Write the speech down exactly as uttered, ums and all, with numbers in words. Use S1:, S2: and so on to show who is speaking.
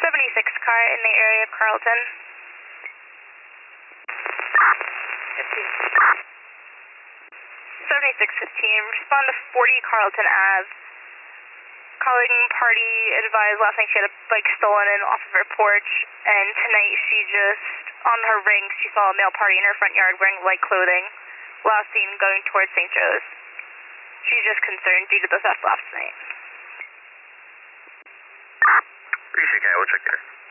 S1: seventy-six car in the area of Carlton. seventy-six fifteen, respond to forty Carlton Ave. Calling party advised last night she had a bike stolen in off of her porch, and tonight she just, on her ring, she saw a male party in her front yard wearing light clothing. Last seen going towards Saint Joe's. She's just concerned due to the theft last night.
S2: Appreciate it, we'll check there.